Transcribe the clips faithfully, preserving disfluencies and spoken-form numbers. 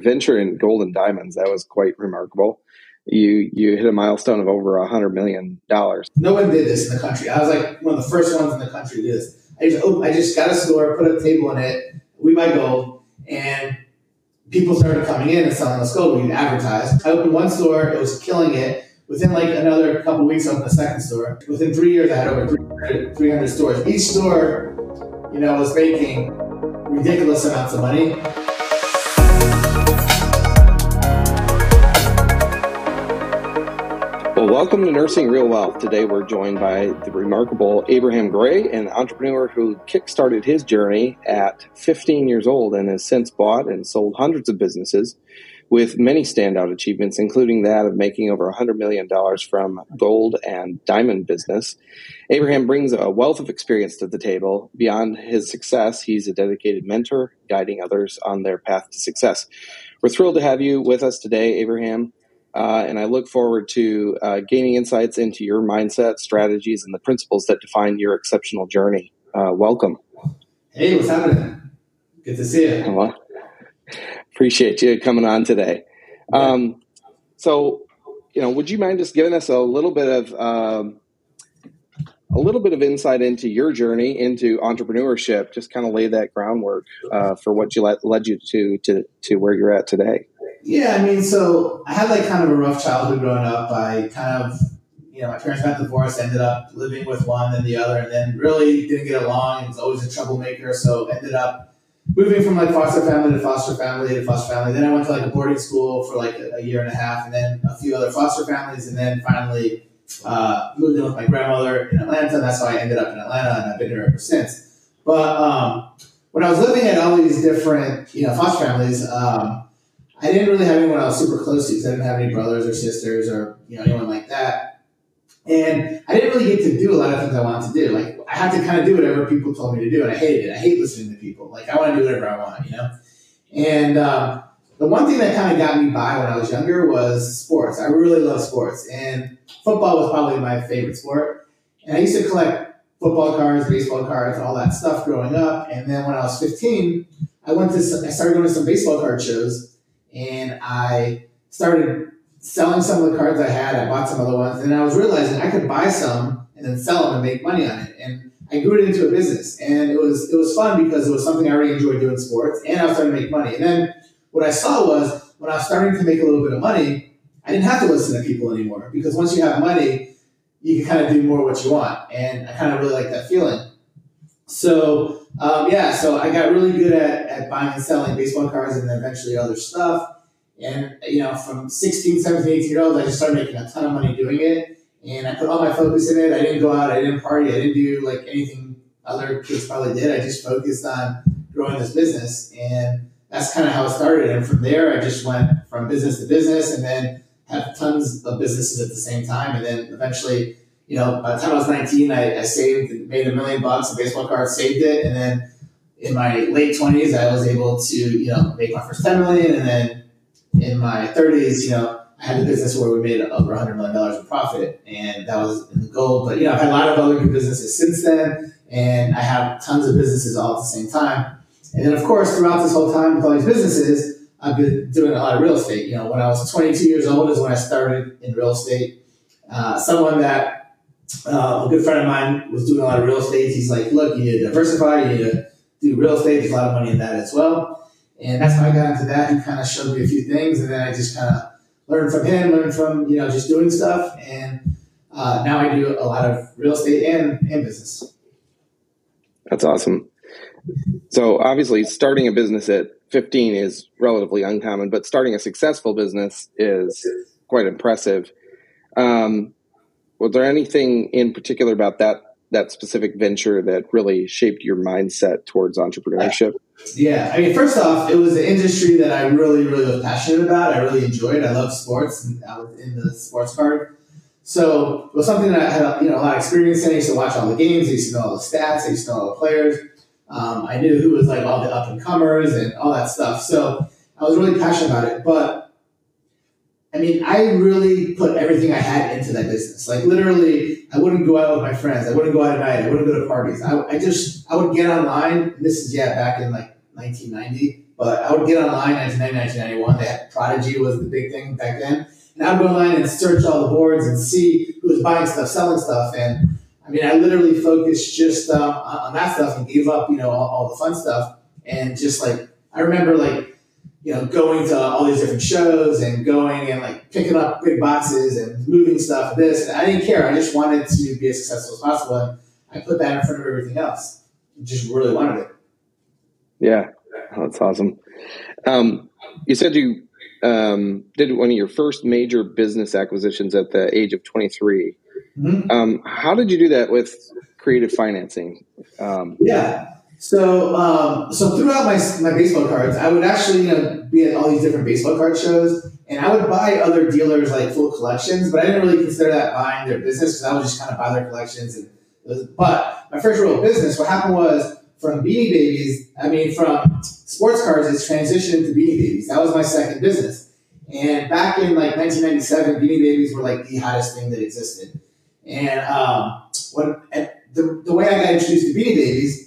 venture in gold and diamonds, that was quite remarkable. You you hit a milestone of over a hundred million dollars. No one did this in the country. I was like one of the first ones in the country to do this. I just oh, I just got a store, put a table in it, we buy gold, and people started coming in and selling us gold. We'd advertise. I opened one store, it was killing it. Within like another couple of weeks, I opened a second store. Within three years, I had over three hundred stores. Each store, you know, was making ridiculous amounts of money. Well, welcome to Nursing Real Wealth. Today we're joined by the remarkable Abraham Gray, an entrepreneur who kickstarted his journey at fifteen years old and has since bought and sold hundreds of businesses with many standout achievements, including that of making over one hundred million dollars from gold and diamond business. Abraham brings a wealth of experience to the table. Beyond his success, he's a dedicated mentor, guiding others on their path to success. We're thrilled to have you with us today, Abraham. Uh, and I look forward to uh, gaining insights into your mindset, strategies, and the principles that define your exceptional journey. Uh, welcome. Hey, what's happening? Good to see you. Well, appreciate you coming on today. Um, so, you know, would you mind just giving us a little bit of um, a little bit of insight into your journey into entrepreneurship? Just kind of lay that groundwork uh, for what you let, led you to to to where you're at today. Yeah, I mean, so I had like kind of a rough childhood growing up. I kind of, you know, my parents got divorced, ended up living with one and the other, and then really didn't get along. I was always a troublemaker, so ended up moving from like foster family to foster family to foster family. Then I went to like a boarding school for like a, a year and a half, and then a few other foster families, and then finally uh, moved in with my grandmother in Atlanta. And that's how I ended up in Atlanta, and I've been here ever since. But um, when I was living at all these different, you know, foster families, um, I didn't really have anyone I was super close to because I didn't have any brothers or sisters or, you know, anyone like that. And I didn't really get to do a lot of things I wanted to do. Like, I had to kind of do whatever people told me to do, and I hated it. I hate listening to people. Like, I want to do whatever I want, you know? And um, the one thing that kind of got me by when I was younger was sports. I really love sports, and football was probably my favorite sport. And I used to collect football cards, baseball cards, all that stuff growing up. And then when I was fifteen, I went to I started going to some baseball card shows. And I started selling some of the cards I had. I bought some other ones. And I was realizing I could buy some and then sell them and make money on it. And I grew it into a business. And it was it was fun because it was something I already enjoyed doing, sports. And I was starting to make money. And then what I saw was when I was starting to make a little bit of money, I didn't have to listen to people anymore. Because once you have money, you can kind of do more what you want. And I kind of really like that feeling. So, um, yeah, so I got really good at, at buying and selling baseball cards and then eventually other stuff. And, you know, from sixteen, seventeen, eighteen year olds, I just started making a ton of money doing it. And I put all my focus in it. I didn't go out. I didn't party. I didn't do like anything other kids probably did. I just focused on growing this business. And that's kind of how it started. And from there, I just went from business to business and then had tons of businesses at the same time. And then eventually, you know, by the time I was nineteen, I, I saved and made a million bucks in baseball cards, saved it. And then in my late twenties, I was able to, you know, make my first ten million. And then in my thirties, you know, I had a business where we made over one hundred million dollars in profit. And that was in the goal. But, you know, I've had a lot of other good businesses since then. And I have tons of businesses all at the same time. And then, of course, throughout this whole time with all these businesses, I've been doing a lot of real estate. You know, when I was twenty-two years old is when I started in real estate. Uh, someone that Uh, a good friend of mine was doing a lot of real estate. He's like, look, you need to diversify. You need to do real estate. There's a lot of money in that as well. And that's how I got into that. He kind of showed me a few things. And then I just kind of learned from him, learned from, you know, just doing stuff. And uh, now I do a lot of real estate and, and business. That's awesome. So obviously starting a business at fifteen is relatively uncommon, but starting a successful business is quite impressive. Um, Was there anything in particular about that that specific venture that really shaped your mindset towards entrepreneurship? Yeah, I mean, first off, it was an industry that I really, really was passionate about. I really enjoyed. I love sports, and I was in the sports card. So it was something that I had, you know, a lot of experience in. I used to watch all the games. I used to know all the stats. I used to know all the players. Um, I knew who was like all the up and comers and all that stuff. So I was really passionate about it, but I mean, I really put everything I had into that business. Like literally, I wouldn't go out with my friends. I wouldn't go out at night. I wouldn't go to parties. I, I just, I would get online. And this is, yeah, back in like nineteen ninety. But I would get online nineteen ninety, nineteen ninety-one. They had Prodigy was the big thing back then. And I would go online and search all the boards and see who was buying stuff, selling stuff. And I mean, I literally focused just um, on that stuff and gave up, you know, all, all the fun stuff. And just like, I remember like, you know, going to all these different shows and going and like picking up big boxes and moving stuff, this. And I didn't care. I just wanted to be as successful as possible. And I put that in front of everything else. Just really wanted it. Yeah, that's awesome. Um, you said you um, did one of your first major business acquisitions at the age of twenty-three. Mm-hmm. Um, how did you do that with creative financing? Um, yeah. So, um, so throughout my my baseball cards, I would actually, you know, be at all these different baseball card shows, and I would buy other dealers like full collections, but I didn't really consider that buying their business because I would just kind of buy their collections. And was, but my first real business, what happened was from Beanie Babies, I mean, from sports cards, it's transitioned to Beanie Babies. That was my second business, and back in like nineteen ninety-seven, Beanie Babies were like the hottest thing that existed. And um, when the the way I got introduced to Beanie Babies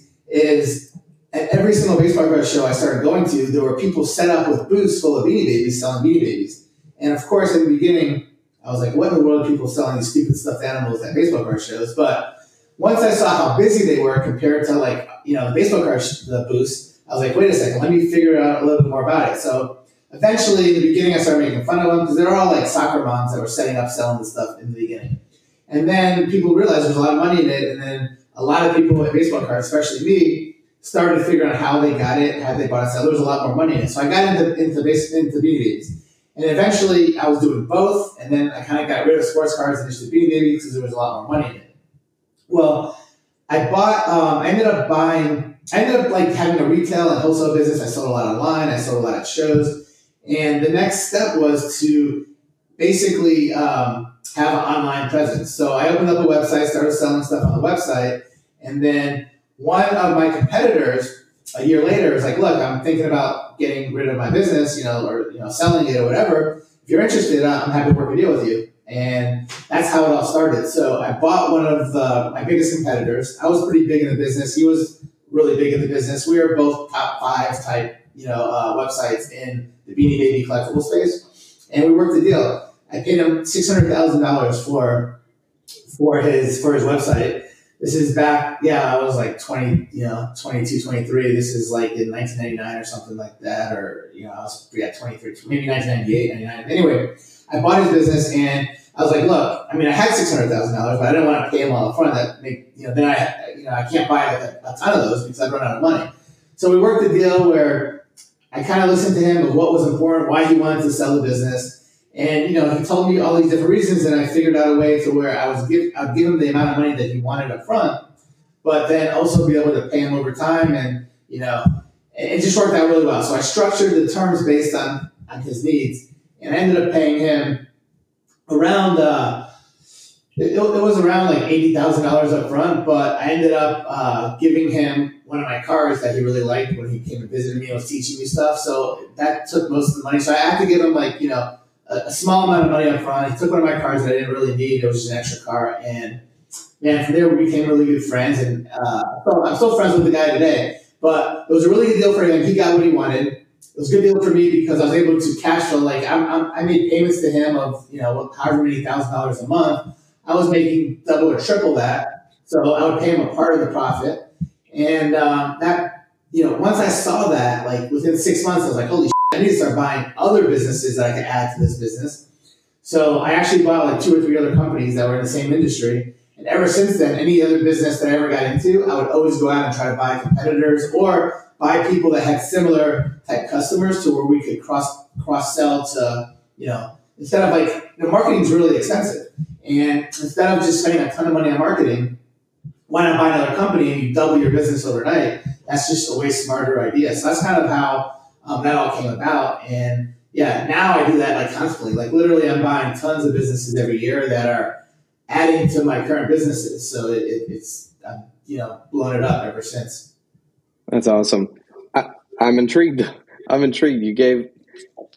is at every single baseball card show I started going to, there were people set up with booths full of Beanie Babies selling Beanie Babies. And of course, in the beginning, I was like, what in the world are people selling these stupid stuffed animals at baseball card shows? But once I saw how busy they were compared to like, you know, the baseball card sh- the booths, I was like, wait a second, let me figure out a little bit more about it. So eventually, in the beginning, I started making fun of them because they were all like soccer moms that were setting up selling this stuff in the beginning. And then people realized there's a lot of money in it, and then a lot of people with baseball cards, especially me, started to figure out how they got it, how they bought it. So there was a lot more money in it. So I got into into base, into Beanie Babies. And eventually I was doing both, and then I kind of got rid of sports cards and just did Beanie Babies because there was a lot more money in it. Well, I bought, um, I ended up buying, I ended up like having a retail and wholesale business. I sold a lot online, I sold a lot at shows. And the next step was to basically um, have an online presence. So I opened up a website, started selling stuff on the website, and then one of my competitors a year later was like, look, I'm thinking about getting rid of my business, you know, or you know, selling it or whatever. If you're interested, I'm happy to work a deal with you. And that's how it all started. So I bought one of the, my biggest competitors. I was pretty big in the business. He was really big in the business. We were both top five type, you know, uh, websites in the Beanie Baby collectible space. And we worked a deal. I paid him six hundred thousand dollars for, for his, for his website. This is back, yeah, I was like twenty, you know, twenty-two, twenty-three. This is like in nineteen ninety-nine or something like that. Or, you know, I was, yeah, twenty-three, maybe nineteen ninety-eight, ninety-nine. Anyway, I bought his business and I was like, look, I mean, I had six hundred thousand dollars, but I didn't want to pay him all up front. That make, you know, then I, you know, I can't buy a, a ton of those because I'd run out of money. So we worked a deal where I kind of listened to him of what was important, why he wanted to sell the business. And, you know, he told me all these different reasons, and I figured out a way to where I was give, I'd give him the amount of money that he wanted up front, but then also be able to pay him over time. And, you know, it just worked out really well. So I structured the terms based on, on his needs, and I ended up paying him around, uh, it, it was around like eighty thousand dollars up front, but I ended up uh, giving him one of my cars that he really liked when he came and visited me and was teaching me stuff. So that took most of the money. So I had to give him like, you know, a small amount of money up front. He took one of my cars that I didn't really need. It was just an extra car. And man, from there we became really good friends. And uh, I'm still friends with the guy today. But it was a really good deal for him. He got what he wanted. It was a good deal for me because I was able to cash flow. Like I'm, I'm, I made payments to him of, you know, however many thousand dollars a month. I was making double or triple that. So I would pay him a part of the profit. And um, that, you know, once I saw that, like within six months, I was like, holy shit, I need to start buying other businesses that I could add to this business. So I actually bought like two or three other companies that were in the same industry. And ever since then, any other business that I ever got into, I would always go out and try to buy competitors or buy people that had similar type customers to where we could cross cross sell to, you know, instead of like, you know, marketing is really expensive. And instead of just spending a ton of money on marketing, why not buy another company and you double your business overnight? That's just a way smarter idea. So that's kind of how Um, that all came about. And yeah, now I do that like constantly. Like literally I'm buying tons of businesses every year that are adding to my current businesses. So it, it, it's, I've, you know, blown it up ever since. That's awesome. I, I'm intrigued. I'm intrigued. You gave,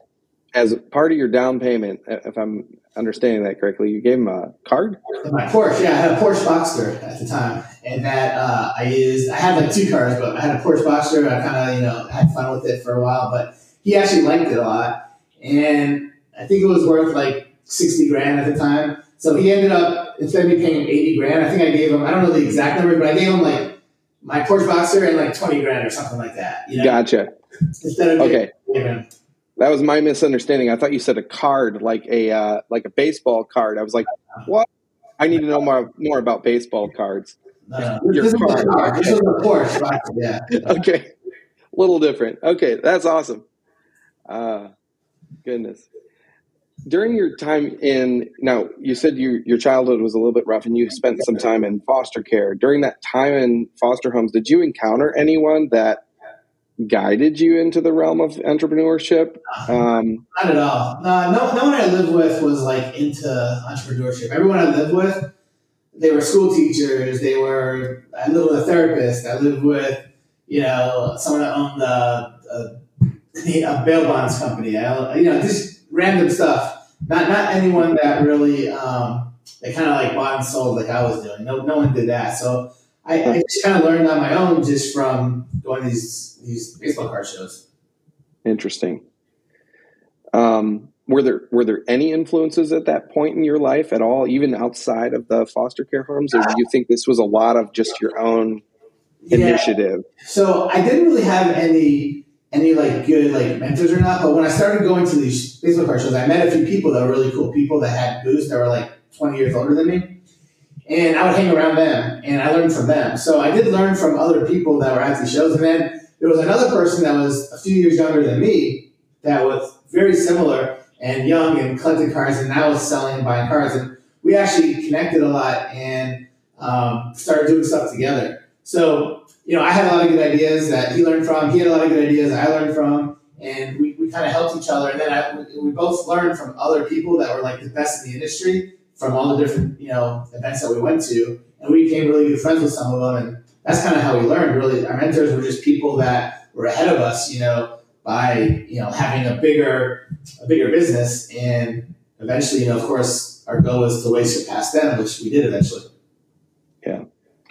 as part of your down payment, if I'm understanding that correctly, you gave him a card? My Porsche, yeah, I had a Porsche Boxster at the time, and that uh, I used. I had like two cars, but I had a Porsche Boxster. I kind of, you know, had fun with it for a while, but he actually liked it a lot, and I think it was worth like sixty grand at the time. So he ended up, instead of me paying him eighty grand, I think I gave him, I don't know the exact numbers, but I gave him like my Porsche Boxster and like twenty grand or something like that. You know? Gotcha. Instead of okay. giving, That was my misunderstanding. I thought you said a card, like a uh, like a baseball card. I was like, what? I need to know more more about baseball cards. No, no. Your this card. Was this was a Porsche Boxster, yeah. Okay. A little different. Okay, that's awesome. Uh, goodness. During your time in, now you said you, your childhood was a little bit rough and you spent some time in foster care. During that time in foster homes, did you encounter anyone that guided you into the realm of entrepreneurship? Um, Not at all. No, no, no one I lived with was like into entrepreneurship. Everyone I lived with, they were school teachers. They were, I lived with a therapist. I lived with, you know, someone that owned a, a, a bail bonds company. I, you know, just random stuff. Not not anyone that really um, they kind of like bought and sold like I was doing. No no one did that. So I, I just kind of learned on my own just from going to these these baseball card shows. Interesting. Um, were there were there any influences at that point in your life at all, even outside of the foster care homes, or do you think this was a lot of just your own yeah. initiative? So I didn't really have any. any like good like mentors or not, but when I started going to these baseball card shows, I met a few people that were really cool people that had booths that were like twenty years older than me, and I would hang around them and I learned from them. So I did learn from other people that were at these shows, and then there was another person that was a few years younger than me that was very similar and young and collected cards, and now was selling and buying cards, and we actually connected a lot and um, started doing stuff together. So you know, I had a lot of good ideas that he learned from. He had a lot of good ideas that I learned from, and we, we kind of helped each other. And then I, we both learned from other people that were like the best in the industry from all the different, you know, events that we went to, and we became really good friends with some of them. And that's kind of how we learned. Really, our mentors were just people that were ahead of us, you know, by you know having a bigger a bigger business, and eventually, you know, of course, our goal was to way surpass them, which we did eventually. Yeah,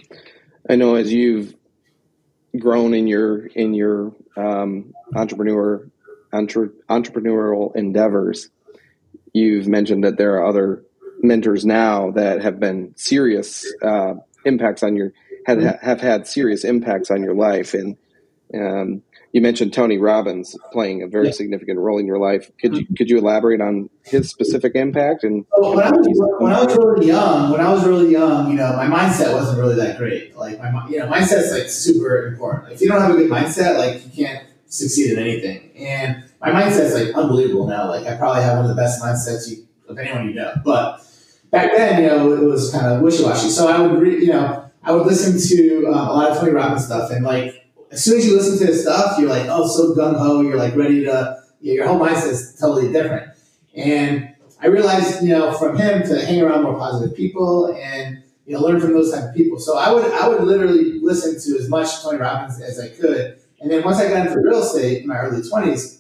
I know as you've grown in your in your um, entrepreneur entre, entrepreneurial endeavors, you've mentioned that there are other mentors now that have been serious uh, impacts on your have have had serious impacts on your life, and um, you mentioned Tony Robbins playing a very yeah. significant role in your life. Could you could you elaborate on his specific impact? And well, when, I was, when I was really young, when I was really young, you know, my mindset wasn't really that great. Like my, you know, mindset's like super important. If you don't have a good mindset, like you can't succeed in anything. And my mindset's like unbelievable now. Like I probably have one of the best mindsets you, of anyone you know. But back then, you know, it was kind of wishy-washy. So I would, re, you know, I would listen to um, a lot of Tony Robbins stuff, and like. As soon as you listen to his stuff, you're like, oh, so gung-ho. You're like ready to, you know, your whole mindset is totally different. And I realized, you know, from him to hang around more positive people and, you know, learn from those type of people. So I would, I would literally listen to as much Tony Robbins as I could. And then once I got into real estate in my early twenties,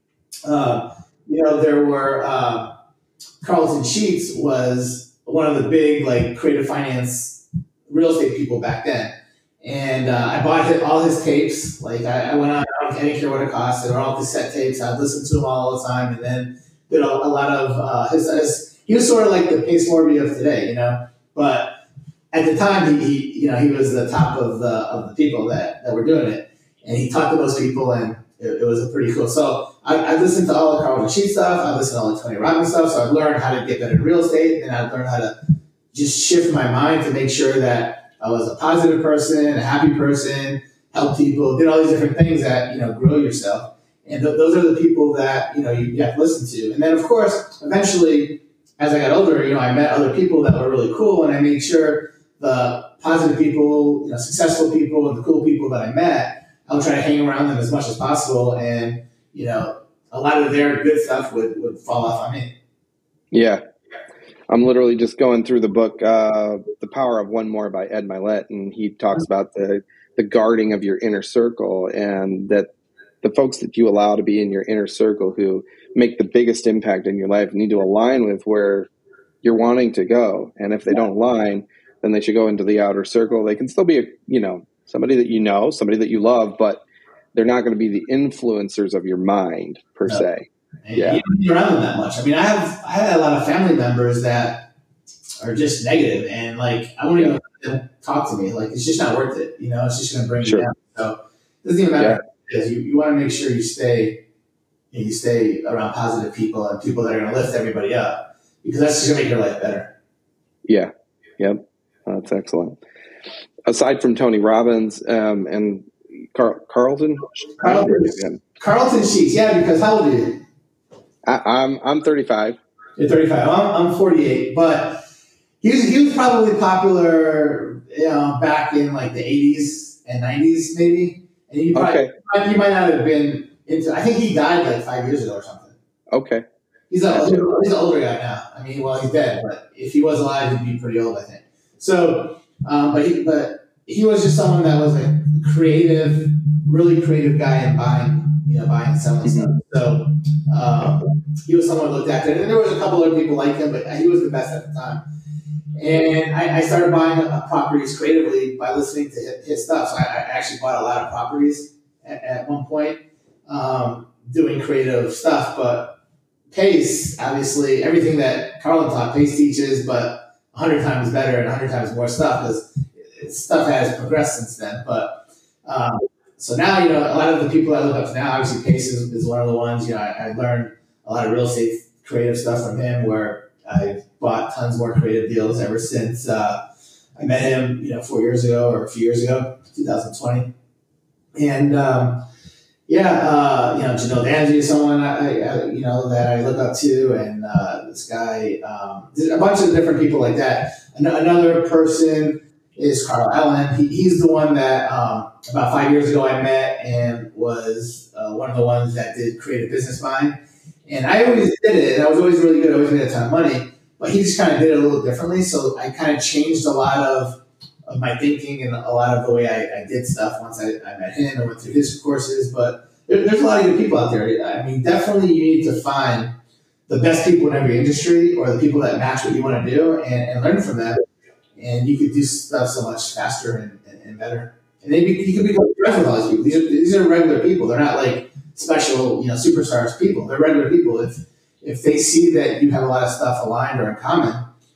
uh, you know, there were, uh, Carlton Sheets was one of the big, like, creative finance real estate people back then. And uh, I bought his, all his tapes. Like I, I went on, I didn't care what it cost. They were all cassette tapes. I would listen to them all the time, and then did a, a lot of uh, his, his. He was sort of like the Pace Morby of today, you know. But at the time, he, he, you know, he was the top of the of the people that, that were doing it, and he talked to those people, and it, it was a pretty cool. So I, I listened to all the Carlton Sheets stuff. I listened to all the Tony Robbins stuff. So I learned how to get better in real estate, and I learned how to just shift my mind to make sure that I was a positive person, a happy person, help people, did all these different things that, you know, grow yourself. And th- those are the people that, you know, you, you have to listen to. And then, of course, eventually, as I got older, you know, I met other people that were really cool, and I made sure the positive people, you know, successful people, and the cool people that I met, I would try to hang around them as much as possible. And, you know, a lot of their good stuff would, would fall off on me. Yeah. I'm literally just going through the book, uh, The Power of One More by Ed Mylett, and he talks about the, the guarding of your inner circle, and that the folks that you allow to be in your inner circle who make the biggest impact in your life need to align with where you're wanting to go. And if they don't align, then they should go into the outer circle. They can still be, a, you know, somebody that you know, somebody that you love, but they're not going to be the influencers of your mind per no. se. And yeah. You don't be around them that much. I mean, I have, I have a lot of family members that are just negative, and like, I won't even let them talk to me. Like, it's just not worth it. You know, it's just going to bring sure. you down. So it doesn't even matter. Yeah. You, you want to make sure you stay, you, know, you stay around positive people and people that are going to lift everybody up, because that's just going to make your life better. Yeah. Yep. That's excellent. Aside from Tony Robbins um, and Car- Carlton, Carlton, Carlton Sheets, yeah. Because how old are you? I, I'm I'm thirty-five. You're thirty-five. I'm, I'm forty-eight. But he was he was probably popular, you know, back in like the eighties and nineties, maybe. And you probably okay. you might not have been into. I think he died like five years ago or something. Okay. He's a he's an older guy now. I mean, well, he's dead, but if he was alive, he'd be pretty old, I think. So, um, but he but he was just someone that was a creative, really creative guy in buying, you know, buying and selling mm-hmm. stuff. So um, he was someone looked after, and there was a couple other people like him, but he was the best at the time. And I, I started buying uh, properties creatively by listening to his, his stuff. So I, I actually bought a lot of properties at, at one point, um, doing creative stuff. But Pace, obviously, everything that Carlton taught, Pace teaches, but a hundred times better and a hundred times more stuff, because stuff has progressed since then. But um, so now, you know, a lot of the people I look up to now, obviously Pace is, is one of the ones. You know, I, I learned a lot of real estate creative stuff from him, where I've bought tons more creative deals ever since uh, I met him, you know, four years ago or a few years ago, twenty twenty. And um, yeah, uh, you know, Janelle Danzy is someone I, I, you know, that I look up to, and uh, this guy, um, a bunch of different people like that. An- another person is Carl Allen. He, he's the one that um, about five years ago I met, and was uh, one of the ones that did Creative Business Mind. And I always did it, and I was always really good. I always made a ton of money, but he just kind of did it a little differently. So I kind of changed a lot of, of my thinking and a lot of the way I, I did stuff once I, I met him and went through his courses. But there, there's a lot of good people out there. I mean, definitely you need to find the best people in every industry, or the people that match what you want to do, and, and learn from them. And you could do stuff so much faster and, and, and better. And maybe you could become friends with all these people. These are, these are regular people. They're not like special, you know, superstars people. They're regular people. If if they see that you have a lot of stuff aligned or in common,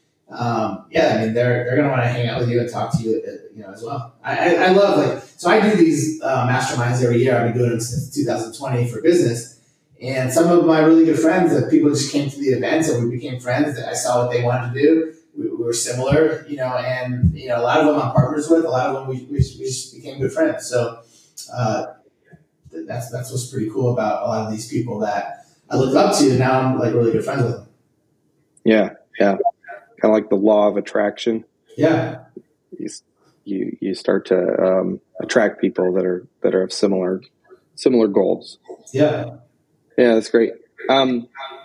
um, yeah, I mean, they're they're gonna want to hang out with you and talk to you, you know, as well. I, I, I love like so I do these uh, masterminds every year. I've been doing them since two thousand twenty for business, and some of my really good friends that people just came to the events and we became friends. That I saw what they wanted to do. We, we were similar, you know, and you know, a lot of them I'm partners with. A lot of them we we, we just became good friends. So. Uh, That's that's what's pretty cool about a lot of these people that I look up to. Now I'm like really good friends with them. Yeah, yeah, kind of like the law of attraction. Yeah, you you, you start to um, attract people that are that are of similar similar goals. Yeah, yeah, that's great. Um,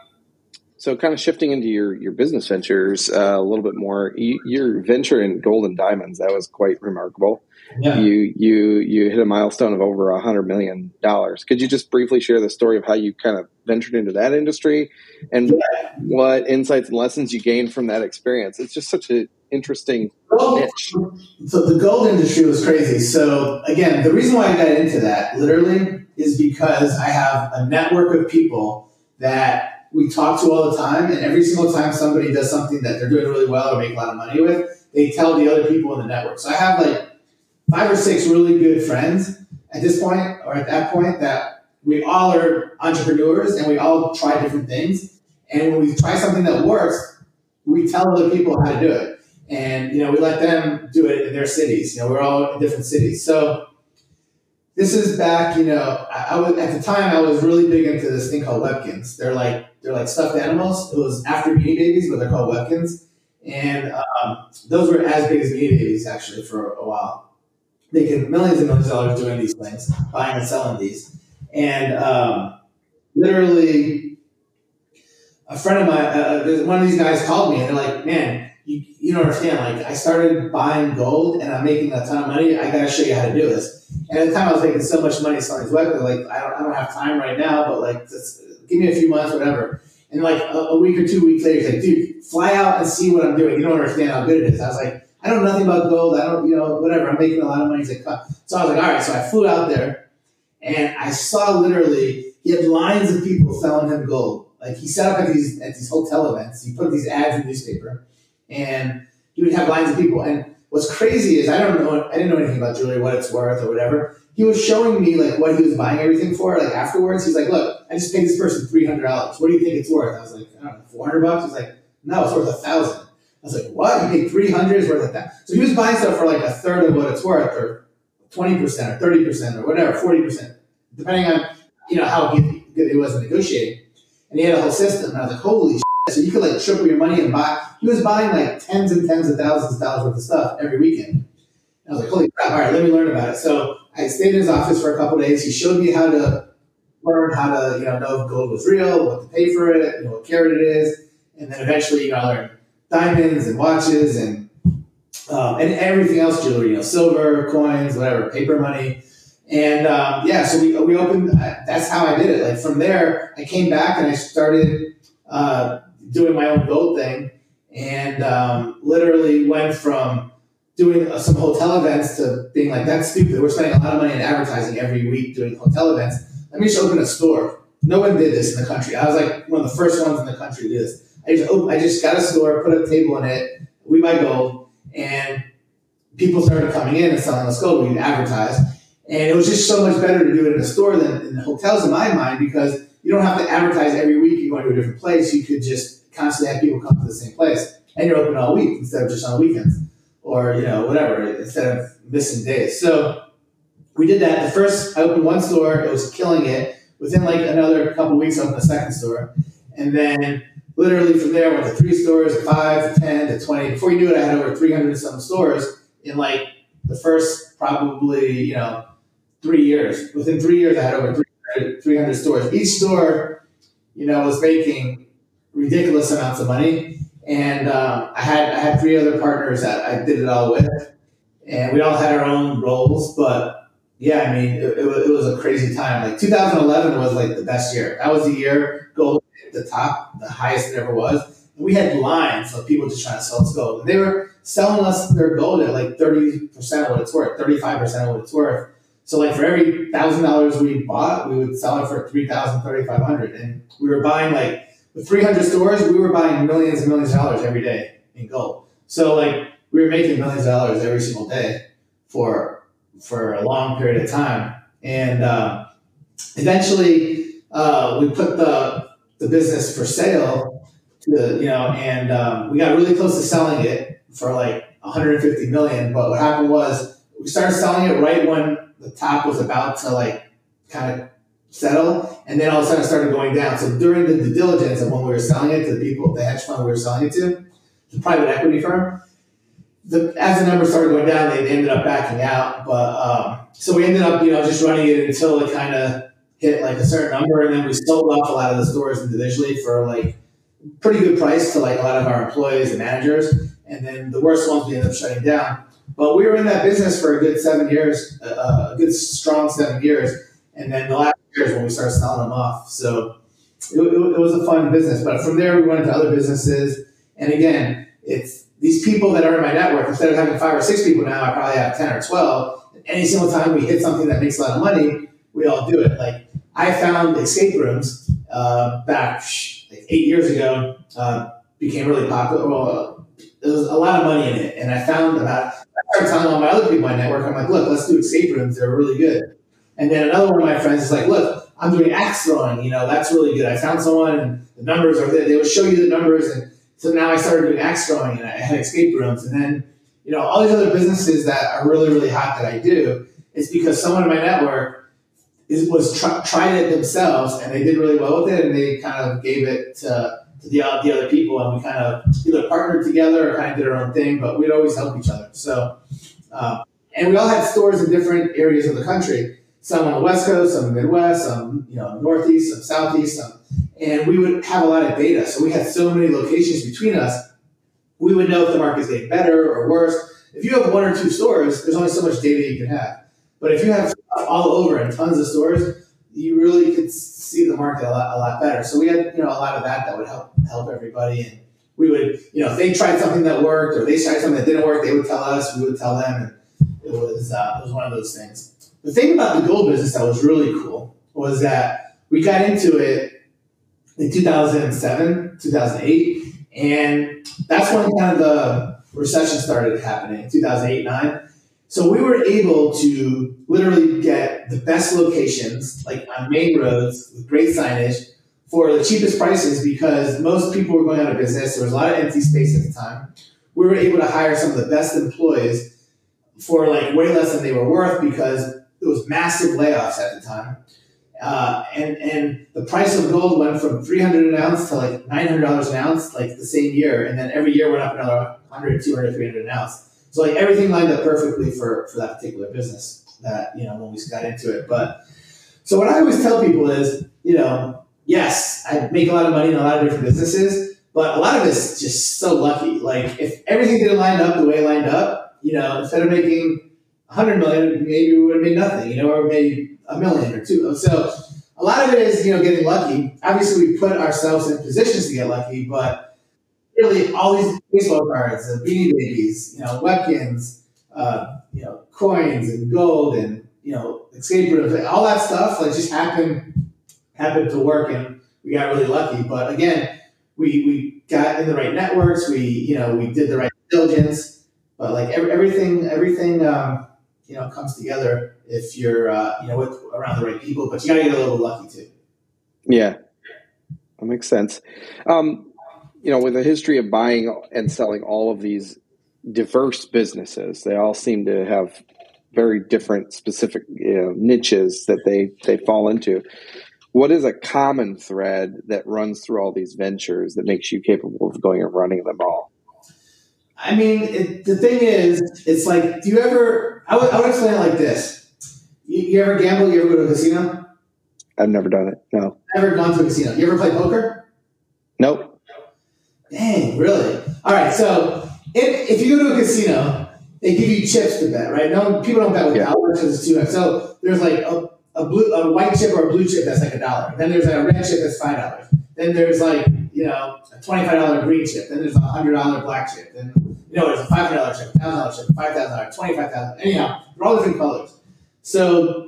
so, kind of shifting into your your business ventures uh, a little bit more. You, your venture in gold and diamonds, that was quite remarkable. Yeah. You you you hit a milestone of over a hundred million dollars. Could you just briefly share the story of how you kind of ventured into that industry, and yeah. what insights and lessons you gained from that experience? It's just such an interesting well, niche. So the gold industry was crazy. So again, the reason why I got into that literally is because I have a network of people that we talk to all the time, and every single time somebody does something that they're doing really well or make a lot of money with, they tell the other people in the network. So I have like five or six really good friends at this point, or at that point, that we all are entrepreneurs and we all try different things. And when we try something that works, we tell other people how to do it. And, you know, we let them do it in their cities. You know, we're all in different cities. So this is back, you know, I, I was, at the time I was really big into this thing called Webkinz. They're like, they're like stuffed animals. It was after Beanie Babies, but they're called Webkinz. And um, those were as big as Beanie Babies actually for a while. Making millions and millions of dollars doing these things, buying and selling these. And um, literally, a friend of mine, uh, one of these guys called me, and they're like, man, you, you don't understand. Like, I started buying gold and I'm making a ton of money. I got to show you how to do this. And at the time I was making so much money selling these weapons, like, I don't, I don't have time right now, but like, just give me a few months, whatever. And like a, a week or two weeks later, he's like, dude, fly out and see what I'm doing. You don't understand how good it is. I was like, I know nothing about gold. I don't, you know, whatever. I'm making a lot of money. He's like, come. So I was like, all right. So I flew out there and I saw literally, he had lines of people selling him gold. Like, he set up at these, at these hotel events. He put these ads in the newspaper and he would have lines of people. And what's crazy is I don't know, I didn't know anything about jewelry, what it's worth or whatever. He was showing me like what he was buying everything for. Like afterwards, he's like, look, I just paid this person three hundred dollars. What do you think it's worth? I was like, I don't know, four hundred bucks? He's like, no, it's worth a thousand. I was like, what? You paid three hundred is worth a thousand. So he was buying stuff for like a third of what it's worth, or twenty percent or thirty percent or whatever, forty percent, depending on, you know, how good he was at negotiating. And he had a whole system. And I was like, holy shit. So you could like triple your money and buy. He was buying like tens and tens of thousands of dollars worth of stuff every weekend. And I was like, holy crap, all right, let me learn about it. So I stayed in his office for a couple of days. He showed me how to learn how to, you know, know if gold was real, what to pay for it, you know, what carat it is. And then eventually, you know, I learned diamonds and watches and um, and everything else, jewelry, you know, silver, coins, whatever, paper money. And um, yeah, so we we opened, uh, that's how I did it. Like from there, I came back and I started uh, doing my own gold thing and um, literally went from doing uh, some hotel events to being like, that's stupid. We're spending a lot of money in advertising every week doing hotel events. Let me just open a store. No one did this in the country. I was like one of the first ones in the country to do this. I just, opened, I just got a store, put a table in it, we buy gold, and people started coming in and selling us gold. We'd advertise. And it was just so much better to do it in a store than in the hotels in my mind, because you don't have to advertise every week. You're going to a different place. You could just constantly have people come to the same place. And you're open all week instead of just on weekends or, you know, whatever, instead of missing days. So we did that. The first, I opened one store. It was killing it. Within like another couple of weeks, I opened a second store. And then literally from there, I went to three stores, to five, to ten, to twenty. Before you knew it, I had over three hundred some stores in like the first probably, you know, three years. Within three years, I had over three hundred stores. Each store, you know, was making ridiculous amounts of money. And um, I had I had three other partners that I did it all with. And we all had our own roles. But yeah, I mean, it, it, was, it was a crazy time. Like two thousand eleven was like the best year. That was the year gold hit the top, the highest it ever was. And we had lines of people just trying to sell us gold. And they were selling us their gold at like thirty percent of what it's worth, thirty-five percent of what it's worth. So like for every thousand dollars we bought, we would sell it for three thousand, thirty-five hundred. And we were buying like with three hundred stores, we were buying millions and millions of dollars every day in gold. So like we were making millions of dollars every single day for for a long period of time. And uh, eventually uh, we put the the business for sale to, you know, and um, we got really close to selling it for like one hundred fifty million. But what happened was we started selling it right when the top was about to like kind of settle, and then all of a sudden it started going down. So during the due diligence of when we were selling it to the people, the hedge fund we were selling it to, the private equity firm, the, as the numbers started going down, they ended up backing out. But um, so we ended up, you know, just running it until it kind of hit like a certain number, and then we sold off a lot of the stores individually for like pretty good price to like a lot of our employees and managers. And then the worst ones we ended up shutting down. But we were in that business for a good seven years, uh, a good strong seven years. And then the last year is when we started selling them off. So it, it, it was a fun business. But from there, we went into other businesses. And again, it's these people that are in my network. Instead of having five or six people now, I probably have ten or twelve. Any single time we hit something that makes a lot of money, we all do it. Like I found escape rooms uh, back like eight years ago, uh, became really popular. Well, there was a lot of money in it. And I found about I started telling all my other people in my network, I'm like, look, let's do escape rooms. They're really good. And then another one of my friends is like, look, I'm doing axe throwing. You know, that's really good. I found someone and the numbers are there. They would show you the numbers. And so now I started doing axe throwing and I had escape rooms. And then, you know, all these other businesses that are really, really hot that I do, it's because someone in my network is, was try, tried it themselves and they did really well with it. And they kind of gave it to, to the, uh, the other people. And we kind of either partnered together or kind of did our own thing, but we'd always help each other. So, uh, and we all had stores in different areas of the country. Some on the West Coast, some in the Midwest, some, you know, Northeast, some Southeast, some, and we would have a lot of data. So we had so many locations between us we would know if the market's getting better or worse. If you have one or two stores, there's only so much data you can have. But if you have all over and tons of stores, you really could see the market a lot, a lot better. So we had, you know, a lot of that that would help help everybody. And we would, you know, if they tried something that worked or they tried something that didn't work, they would tell us, we would tell them. And it was, uh, it was one of those things. The thing about the gold business that was really cool was that we got into it in two thousand seven, two thousand eight, and that's when kind of the recession started happening, two thousand eight, nine. So we were able to literally get the best locations, like on main roads with great signage for the cheapest prices because most people were going out of business. There was a lot of empty space at the time. We were able to hire some of the best employees for like way less than they were worth because it was massive layoffs at the time. Uh, and, and the price of gold went from three hundred an ounce to like nine hundred dollars an ounce, like the same year. And then every year went up another one hundred, two hundred, three hundred an ounce. So like everything lined up perfectly for, for that particular business that, you know, when we got into it. But so what I always tell people is, you know, yes, I make a lot of money in a lot of different businesses, but a lot of it's just so lucky. Like if everything didn't line up the way it lined up, you know, instead of making a hundred million, maybe we would have made nothing, you know, or maybe a million or two. So a lot of it is, you know, getting lucky. Obviously we put ourselves in positions to get lucky, but really, all these baseball cards, the Beanie Babies, you know, Webkins, uh, you know, coins and gold and, you know, escape rooms, all that stuff, like just happened, happened to work and we got really lucky. But again, we, we got in the right networks. We, you know, we did the right diligence, but like every, everything, everything, um, you know, comes together if you're, uh, you know, with around the right people, but you got to get a little lucky too. Yeah, that makes sense. Um, You know, with a history of buying and selling all of these diverse businesses, they all seem to have very different specific, you know, niches that they, they fall into. What is a common thread that runs through all these ventures that makes you capable of going and running them all? I mean, it, the thing is, it's like, do you ever, I would, I would explain it like this. You, you ever gamble? You ever go to a casino? I've never done it, no. Never gone to a casino. You ever play poker? Nope. Dang, really? All right, so if, if you go to a casino, they give you chips to bet, right? No, people don't bet with yeah. dollars because it's too much. So there's like a, a blue, a white chip or a blue chip that's like a dollar. Then there's like a red chip that's five dollars. Then there's like, you know, a twenty-five dollar green chip. Then there's a hundred dollar black chip. Then, you know, there's a five hundred dollar chip, a thousand dollar chip, five thousand dollars, twenty-five thousand. Anyhow, they're all different colors. So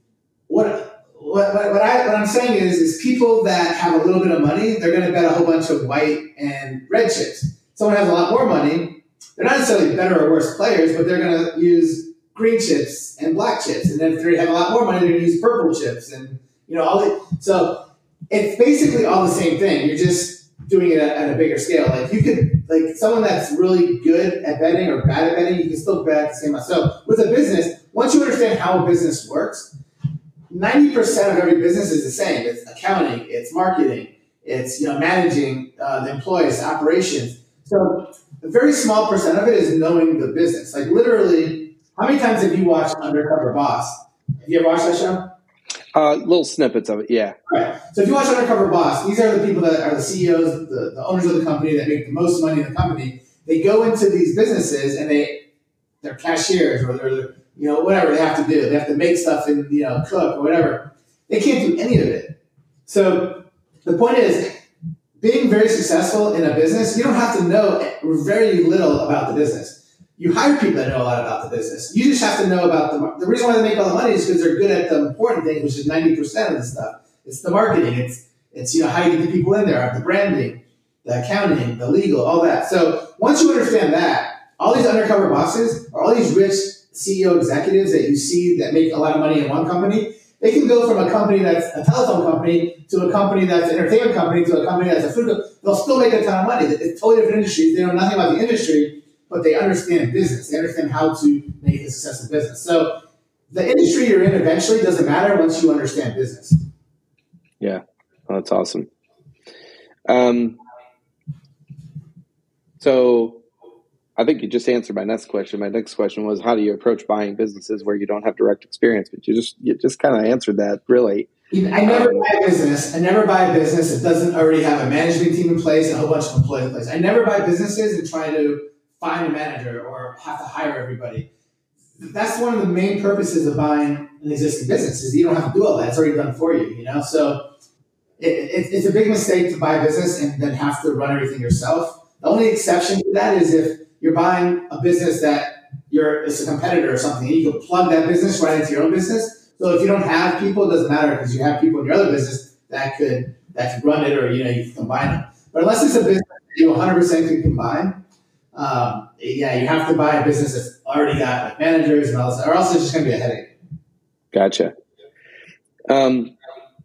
what? What, what, what, I, what I'm saying is, is people that have a little bit of money, they're going to bet a whole bunch of white and red chips. Someone has a lot more money, they're not necessarily better or worse players, but they're going to use green chips and black chips. And then if they have a lot more money, they're going to use purple chips. And, you know, all the, so it's basically all the same thing. You're just doing it at, at a bigger scale. Like you could, like someone that's really good at betting or bad at betting, you can still bet the same amount. So with a business, once you understand how a business works, ninety percent of every business is the same. It's accounting, it's marketing, it's, you know, managing uh, the employees, operations. So a very small percent of it is knowing the business. Like literally, how many times have you watched Undercover Boss? Have you ever watched that show? Uh, little snippets of it, yeah. All right. So if you watch Undercover Boss, these are the people that are the C E Os, the, the owners of the company that make the most money in the company. They go into these businesses and they, they're cashiers or they're, you know, whatever they have to do. They have to make stuff and, you know, cook or whatever. They can't do any of it. So the point is, being very successful in a business, you don't have to know very little about the business. You hire people that know a lot about the business. You just have to know about the the reason why they make all the money is because they're good at the important thing, which is ninety percent of the stuff. It's the marketing. It's, it's, you know, how you get the people in there, the branding, the accounting, the legal, all that. So once you understand that, all these undercover bosses or all these rich C E O executives that you see that make a lot of money in one company, they can go from a company that's a telephone company to a company that's an entertainment company to a company that's a food company. They'll still make a ton of money. It's totally different industries. They know nothing about the industry, but they understand business. They understand how to make a successful business. So the industry you're in eventually doesn't matter once you understand business. Yeah, oh, that's awesome. Um, so I think you just answered my next question. My next question was, how do you approach buying businesses where you don't have direct experience? But you just you just kind of answered that, really. I never um, buy a business. I never buy a business that doesn't already have a management team in place and a whole bunch of employees in place. I never buy businesses and try to find a manager or have to hire everybody. That's one of the main purposes of buying an existing business is you don't have to do all that. It's already done for you, you know? So it, it, it's a big mistake to buy a business and then have to run everything yourself. The only exception to that is if you're buying a business that you're it's a competitor or something, and you can plug that business right into your own business. So if you don't have people, it doesn't matter because you have people in your other business that could that could run it, or you know you can combine them. But unless it's a business that you one hundred percent can combine, um, yeah, you have to buy a business that's already got like managers and all this, or else it's just going to be a headache. Gotcha. Um,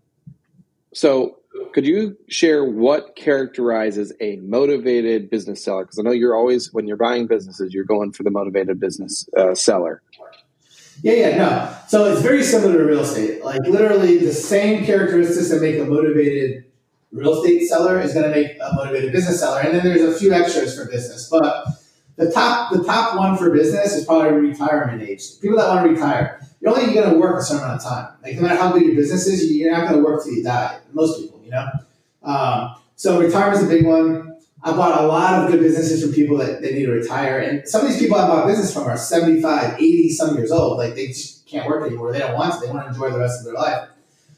so could you share what characterizes a motivated business seller? Because I know you're always, when you're buying businesses, you're going for the motivated business uh, seller. Yeah, yeah, no. So it's very similar to real estate. Like literally the same characteristics that make a motivated real estate seller is going to make a motivated business seller. And then there's a few extras for business. But the top the top one for business is probably retirement age. People that want to retire. You're only going to work a certain amount of time. Like no matter how big your business is, you're not going to work till you die. Most people, you know. Um, so retirement is a big one. I bought a lot of good businesses from people that they need to retire. And some of these people I bought business from are seventy-five, eighty some years old. Like they just can't work anymore. They don't want to. They want to enjoy the rest of their life.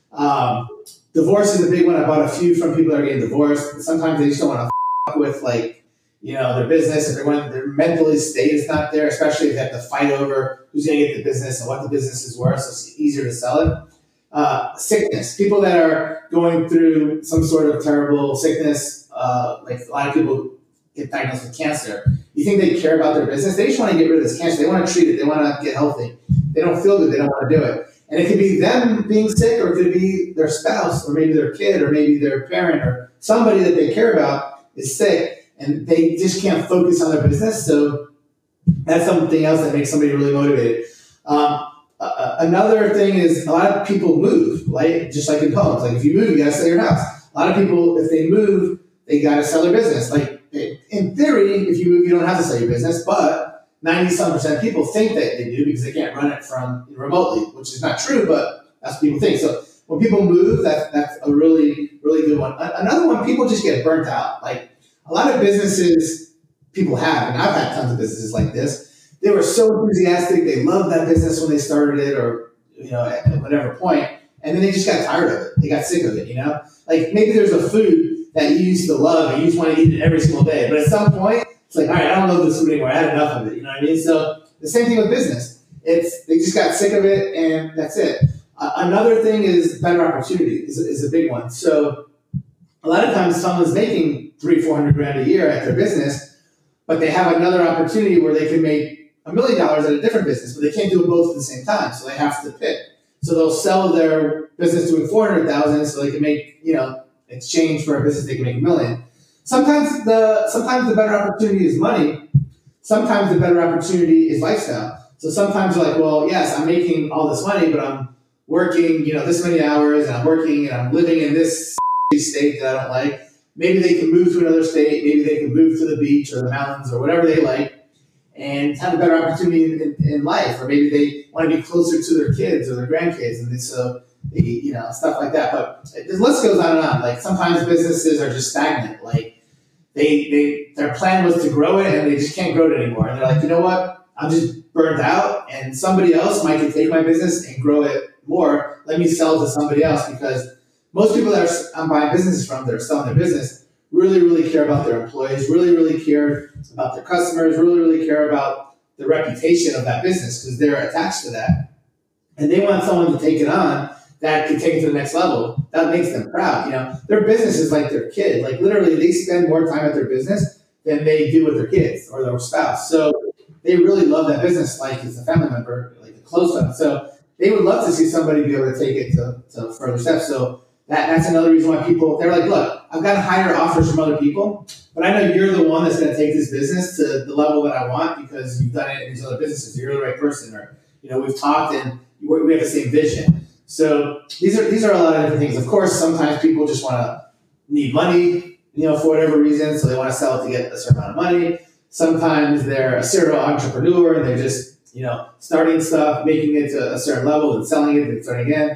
Um, divorce is a big one. I bought a few from people that are getting divorced. Sometimes they just don't want to f- with like, you know, their business. If they're going, their mental state is not there, especially if they have to fight over who's going to get the business and what the business is worth. So it's easier to sell it. Uh, sickness. People that are going through some sort of terrible sickness, uh, like a lot of people get diagnosed with cancer. You think they care about their business? They just want to get rid of this cancer. They want to treat it. They want to get healthy. They don't feel good. They don't want to do it. And it could be them being sick, or it could be their spouse, or maybe their kid, or maybe their parent, or somebody that they care about is sick, and they just can't focus on their business. So that's something else that makes somebody really motivated. Um, Uh, another thing is a lot of people move, right? Just like in homes. Like if you move, you got to sell your house. A lot of people, if they move, they got to sell their business. Like in theory, if you move, you don't have to sell your business, but ninety some percent of people think that they do because they can't run it from remotely, which is not true, but that's what people think. So when people move, that, that's a really, really good one. Another one, people just get burnt out. Like a lot of businesses people have, and I've had tons of businesses like this. They were so enthusiastic. They loved that business when they started it, or, you know, at whatever point. And then they just got tired of it. They got sick of it, you know? Like maybe there's a food that you used to love and you just want to eat it every single day. But at some point, it's like, all right, I don't love this food anymore. I had enough of it. You know what I mean? So the same thing with business. It's they just got sick of it, and that's it. Uh, another thing is better opportunity is, is a big one. So a lot of times someone's making three, four hundred grand a year at their business, but they have another opportunity where they can make a million dollars at a different business, but they can't do it both at the same time. So they have to pick. So they'll sell their business doing four hundred thousand so they can make, you know, exchange for a business they can make a million. Sometimes the, sometimes the better opportunity is money. Sometimes the better opportunity is lifestyle. So sometimes you're like, well, yes, I'm making all this money, but I'm working, you know, this many hours, and I'm working and I'm living in this state that I don't like. Maybe they can move to another state. Maybe they can move to the beach or the mountains or whatever they like, and have a better opportunity in, in, in life, or maybe they want to be closer to their kids or their grandkids, and they, so they, you know, stuff like that. But the list goes on and on. Like sometimes businesses are just stagnant. Like they, they, their plan was to grow it, and they just can't grow it anymore. And they're like, you know what? I'm just burnt out, and somebody else might can take my business and grow it more. Let me sell to somebody else, because most people that are, I'm buying businesses from that are selling their business really, really care about their employees, really, really care about their customers, really, really care about the reputation of that business because they're attached to that. And they want someone to take it on that can take it to the next level. That makes them proud. You know, their business is like their kid. Like literally they spend more time at their business than they do with their kids or their spouse. So they really love that business like it's a family member, like a close one. So they would love to see somebody be able to take it to, to further steps. So That, that's another reason why people, they're like, look, I've got higher offers from other people, but I know you're the one that's going to take this business to the level that I want because you've done it in these other businesses. You're the right person, or, you know, we've talked and we have the same vision. So these are, these are a lot of different things. Of course, sometimes people just want to need money, you know, for whatever reason. So they want to sell it to get a certain amount of money. Sometimes they're a serial entrepreneur and they're just, you know, starting stuff, making it to a certain level and selling it and starting again.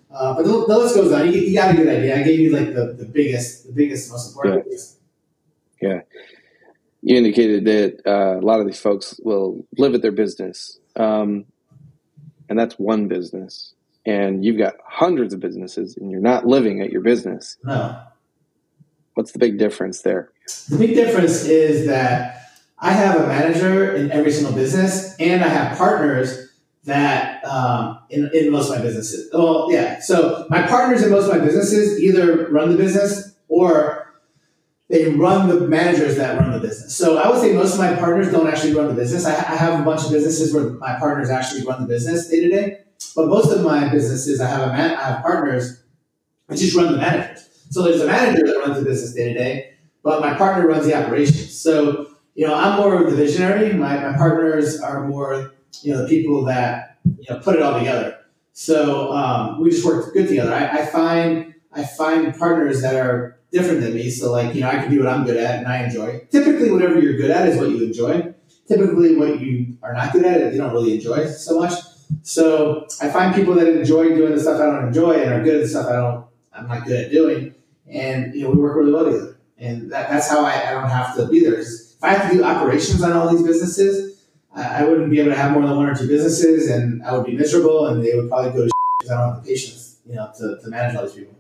Uh, but the, the list goes on. You, you got a good idea. I gave you like the, the biggest, the biggest, most important yeah. things. Yeah. You indicated that uh, a lot of these folks will live at their business, um, and that's one business. And you've got hundreds of businesses, and you're not living at your business. No. What's the big difference there? The big difference is that I have a manager in every single business, and I have partners that um, in, in most of my businesses. Well, yeah. So my partners in most of my businesses either run the business or they run the managers that run the business. So I would say most of my partners don't actually run the business. I, I have a bunch of businesses where my partners actually run the business day to day. But most of my businesses, I have a man, I have partners that just run the managers. So there's a manager that runs the business day to day, but my partner runs the operations. So, you know, I'm more of the visionary. My, my partners are more, you know, the people that, you know, put it all together. So um, we just work good together. I, I find I find partners that are different than me. So like, you know, I can do what I'm good at and I enjoy. Typically, whatever you're good at is what you enjoy. Typically, what you are not good at, you don't really enjoy so much. So I find people that enjoy doing the stuff I don't enjoy and are good at the stuff I don't, I'm not good at doing. And, you know, we work really well together. And that, that's how I, I don't have to be there. 'Cause if I have to do operations on all these businesses, I, I wouldn't be able to have more than one or two businesses, and I would be miserable, and they would probably go to because I don't have the patience, you know, to, to manage all these people.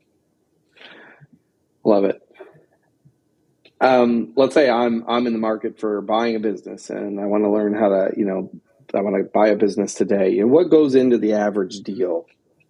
Love it. Um, let's say I'm I'm in the market for buying a business, and I want to learn how to, you know, I want to buy a business today. And what goes into the average deal?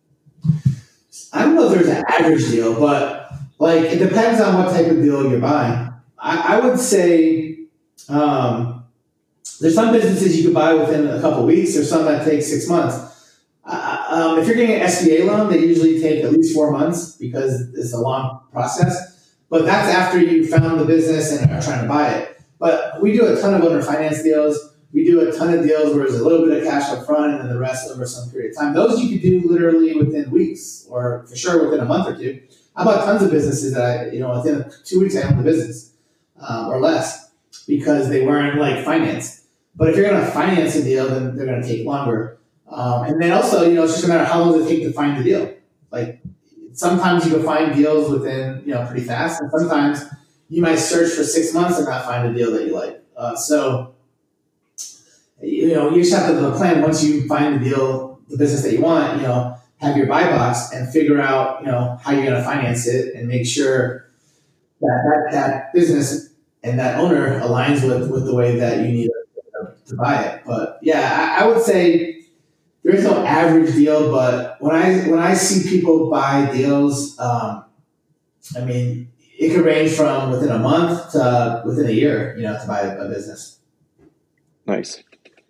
I don't know if there's an average deal, but like it depends on what type of deal you're buying. I, I would say um, there's some businesses you could buy within a couple of weeks. There's some that take six months. Uh, um, if you're getting an S B A loan, they usually take at least four months because it's a long process. But that's after you found the business and are trying to buy it. But we do a ton of owner finance deals. We do a ton of deals where there's a little bit of cash up front and then the rest over some period of time. Those you could do literally within weeks or for sure within a month or two. I bought tons of businesses that I, you know, within two weeks I owned the business um, or less because they weren't like financed. But if you're going to finance a deal, then they're going to take longer. Um, and then also, you know, it's just a matter of how long does it take to find the deal. Like sometimes you can find deals within, you know, pretty fast. And sometimes you might search for six months and not find a deal that you like. Uh, so, you know, you just have to plan once you find the deal, the business that you want, you know, have your buy box and figure out, you know, how you're going to finance it and make sure that that, that business and that owner aligns with, with the way that you need to, to buy it. But yeah, I, I would say there is no average deal, but when I, when I see people buy deals, um, I mean, it could range from within a month to within a year, you know, to buy a, a business. Nice.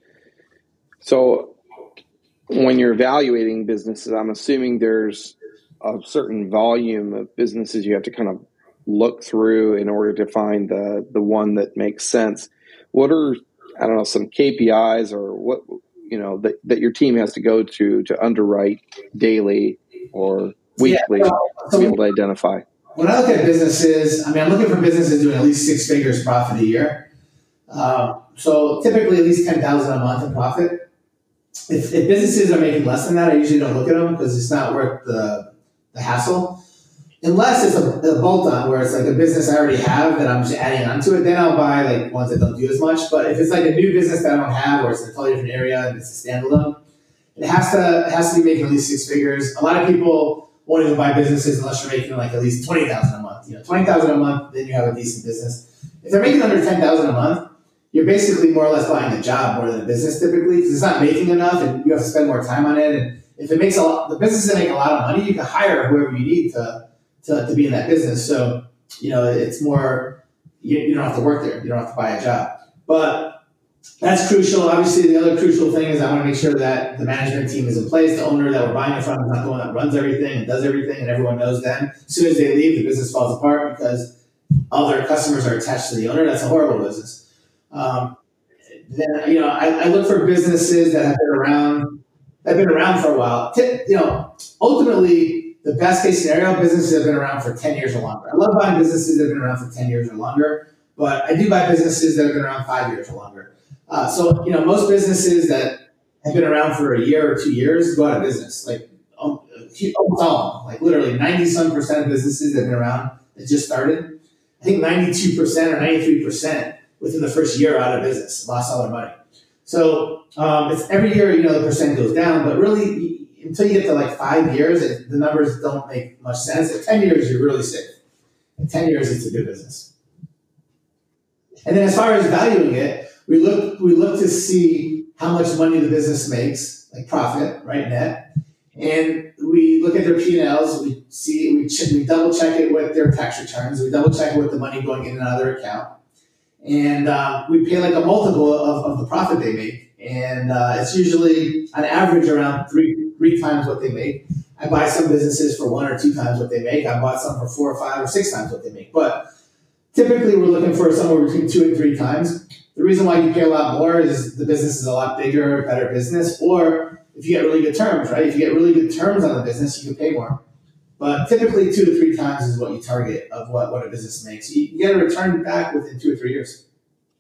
So when you're evaluating businesses, I'm assuming there's a certain volume of businesses you have to kind of look through in order to find the, the one that makes sense. What are, I don't know, some K P Is or what, you know, that, that your team has to go to to underwrite daily or weekly yeah, so, to be able to identify? When I look at businesses, I mean, I'm looking for businesses doing at least six figures profit a year. Uh, so typically at least ten thousand a month in profit. If, if businesses are making less than that, I usually don't look at them because it's not worth the, the hassle. Unless it's a, a bolt-on where it's like a business I already have that I'm just adding onto it, then I'll buy like ones that don't do as much. But if it's like a new business that I don't have or it's in a totally different area and it's a standalone, it has to it has to be making at least six figures. A lot of people won't even buy businesses unless you're making like at least twenty thousand a month. You know, twenty thousand a month, then you have a decent business. If they're making under ten thousand a month, you're basically more or less buying a job more than a business typically because it's not making enough and you have to spend more time on it. And if it makes a lot, the business that make a lot of money, you can hire whoever you need to, to, to be in that business. So, you know, it's more, you, you don't have to work there. You don't have to buy a job. But that's crucial. Obviously, the other crucial thing is I want to make sure that the management team is in place. The owner that we're buying it from is not the one that runs everything and does everything and everyone knows them. As soon as they leave, the business falls apart because all their customers are attached to the owner. That's a horrible business. Um, then, you know, I, I look for businesses that have been around, that have been around for a while. T- you know, ultimately, the best case scenario, businesses have been around for ten years or longer. I love buying businesses that have been around for ten years or longer, but I do buy businesses that have been around five years or longer. Uh, so, you know, most businesses that have been around for a year or two years go out of business. Like, um, almost all, like literally ninety some percent of businesses that have been around that just started, I think ninety-two percent or ninety-three percent within the first year out of business, lost all their money. So um, it's every year, you know, the percent goes down, but really until you get to like five years, it, the numbers don't make much sense. At ten years, you're really safe. At ten years, it's a good business. And then as far as valuing it, we look we look to see how much money the business makes, like profit, right, net. And we look at their P and Ls, we see, we, ch- we double check it with their tax returns, we double check it with the money going in and out of their account. And uh, we pay like a multiple of, of the profit they make. And uh, it's usually on average around three three times what they make. I buy some businesses for one or two times what they make. I bought some for four or five or six times what they make. But typically we're looking for somewhere between two and three times. The reason why you pay a lot more is the business is a lot bigger, better business, or if you get really good terms, right? If you get really good terms on the business, you can pay more. But typically two to three times is what you target of what, what a business makes. You, you get a return back within two or three years.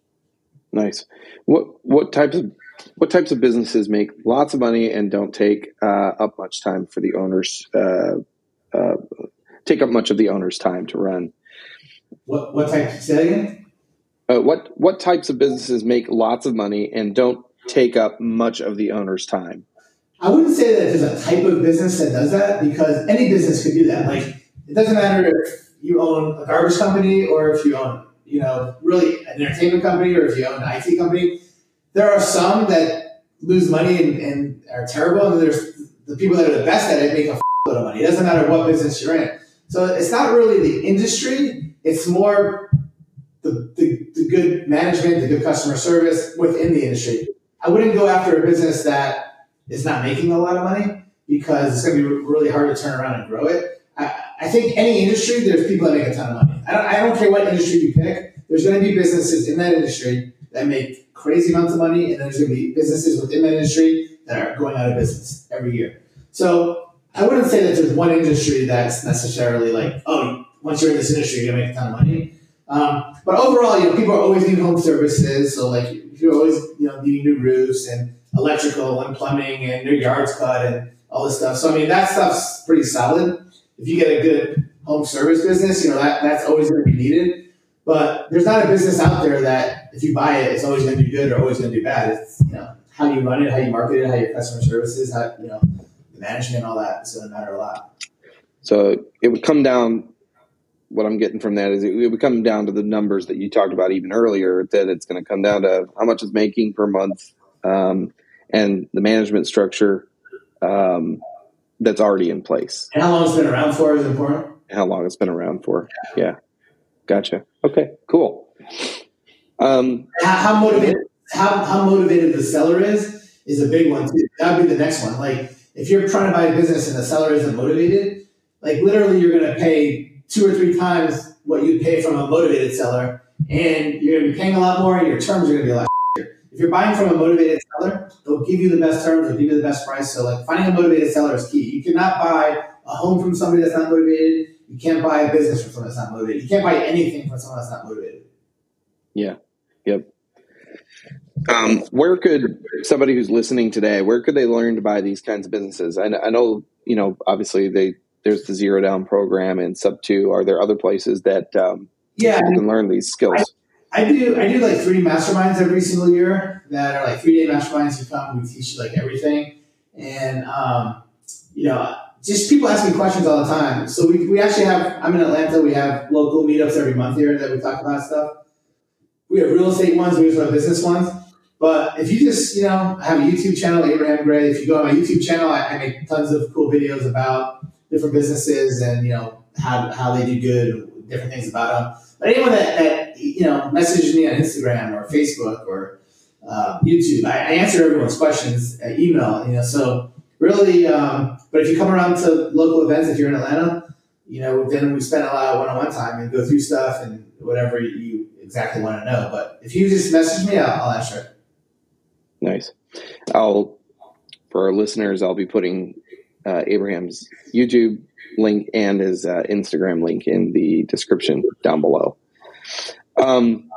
Nice. What what types of what types of businesses make lots of money and don't take uh, up much time for the owners? Uh, uh, take up much of the owner's time to run. What what type? Say that again. Uh, what what types of businesses make lots of money and don't take up much of the owner's time? I wouldn't say that there's a type of business that does that, because any business could do that. Like, it doesn't matter if you own a garbage company or if you own, you know, really an entertainment company or if you own an I T company. There are some that lose money and, and are terrible, and there's the people that are the best at it make a load of money. It doesn't matter what business you're in. So it's not really the industry. It's more the, the, the good management, the good customer service within the industry. I wouldn't go after a business that is not making a lot of money, because it's going to be really hard to turn around and grow it. I, I think any industry, there's people that make a ton of money. I don't, I don't care what industry you pick. There's going to be businesses in that industry that make crazy amounts of money, and there's going to be businesses within that industry that are going out of business every year. So I wouldn't say that there's one industry that's necessarily like, oh, once you're in this industry, you're going to make a ton of money. Um, but overall, you know, people are always needing home services. So like, if you're always, you know, needing new roofs and electrical and plumbing and your yards cut and all this stuff. So, I mean, that stuff's pretty solid. If you get a good home service business, you know, that, that's always going to be needed. But there's not a business out there that if you buy it, it's always going to do good or always going to do bad. It's, you know, how you run it, how you market it, how your customer service is, how, you know, the management, all that. It's going to matter a lot. So it would come down, what I'm getting from that is it would come down to the numbers that you talked about even earlier, that it's going to come down to how much it's making per month, um, and the management structure um, that's already in place. And how long it's been around for is important. How long it's been around for. Yeah. Gotcha. Okay, cool. Um, how, how motivated how, how motivated the seller is is a big one too. That would be the next one. Like, if you're trying to buy a business and the seller isn't motivated, like literally you're going to pay two or three times what you'd pay from a motivated seller, and you're going to be paying a lot more, and your terms are going to be a lot. If you're buying from a motivated seller, they'll give you the best terms, they'll give you the best price. So like, finding a motivated seller is key. You cannot buy a home from somebody that's not motivated. You can't buy a business from someone that's not motivated. You can't buy anything from someone that's not motivated. Yeah. Yep. Um, where could somebody who's listening today, where could they learn to buy these kinds of businesses? I know, I know, you know, obviously they, there's the Zero Down program and Sub two. Are there other places that um, yeah, you can learn these skills? I, I do. I do like three masterminds every single year that are like three day masterminds. You come, we teach you like everything, and um, you know, just people ask me questions all the time. So we we actually have. I'm in Atlanta. We have local meetups every month here that we talk about stuff. We have real estate ones. We also have business ones. But if you just, you know, I have a YouTube channel, Abraham Gray. If you go on my YouTube channel, I, I make tons of cool videos about different businesses and, you know, how how they do good, different things about them. But anyone that, that you know, messages me on Instagram or Facebook or uh, YouTube, I, I answer everyone's questions at email, you know, so really, um, but if you come around to local events, if you're in Atlanta, you know, then we spend a lot of one-on-one time and go through stuff and whatever you exactly want to know. But if you just message me, I'll, I'll answer it. Nice. I'll, for our listeners, I'll be putting uh, Abraham's YouTube link and his uh, Instagram link in the description down below. Um,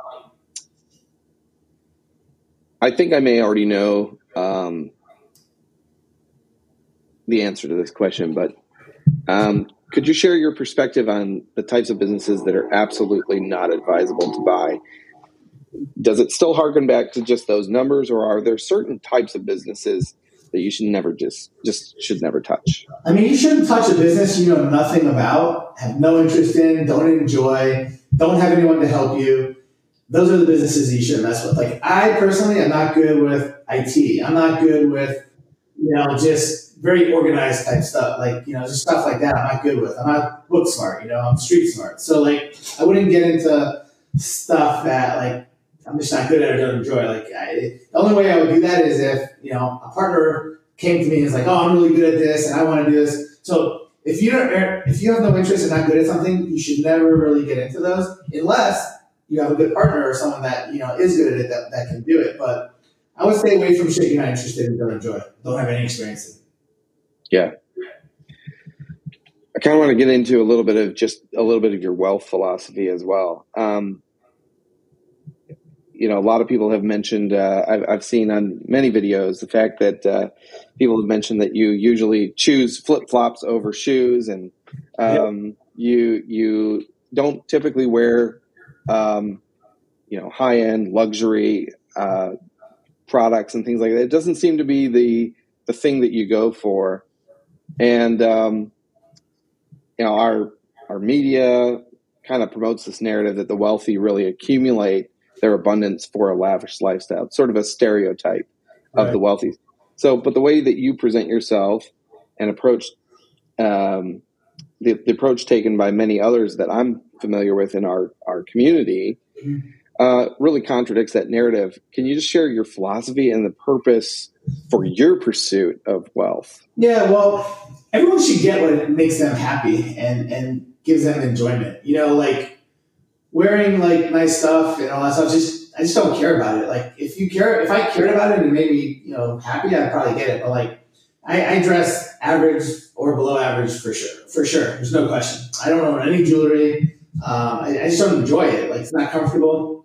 I think I may already know um, the answer to this question, but Um, could you share your perspective on the types of businesses that are absolutely not advisable to buy? Does it still harken back to just those numbers, or are there certain types of businesses that you should never just just should never touch? I mean, you shouldn't touch a business you know nothing about, have no interest in, don't enjoy, don't have anyone to help you. Those are the businesses you shouldn't mess with. Like, I personally am not good with I T. I'm not good with, you know, just very organized type stuff. Like, you know, just stuff like that I'm not good with. I'm not book smart, you know, I'm street smart. So, like, I wouldn't get into stuff that, like, I'm just not good at or don't enjoy. Like, I, the only way I would do that is if, you know, a partner came to me and was like, oh, I'm really good at this and I want to do this. So if you don't, if you have no interest and not good at something, you should never really get into those unless you have a good partner or someone that, you know, is good at it that, that can do it. But I would stay away from shit you're not interested in, don't enjoy, don't have any experience in. Yeah. I kind of want to get into a little bit of just a little bit of your wealth philosophy as well. Um, you know, a lot of people have mentioned, uh, I've, I've seen on many videos, the fact that uh, people have mentioned that you usually choose flip-flops over shoes, and um, yep. you you don't typically wear, um, you know, high-end luxury uh, products and things like that. It doesn't seem to be the the thing that you go for. And, um, you know, our our media kind of promotes this narrative that the wealthy really accumulate their abundance for a lavish lifestyle. It's sort of a stereotype of right. the wealthy. So, but the way that you present yourself and approach, um, the, the approach taken by many others that I'm familiar with in our, our community, mm-hmm. uh, really contradicts that narrative. Can you just share your philosophy and the purpose for your pursuit of wealth? Yeah, well, everyone should get what makes them happy and, and gives them enjoyment. You know, like, wearing like nice stuff and all that stuff, just I just don't care about it. Like, if you care, if I cared about it and it made me, you know, happy, I'd probably get it. But like, I, I dress average or below average for sure, for sure. There's no question. I don't own any jewelry. Um, I, I just don't enjoy it. Like, it's not comfortable.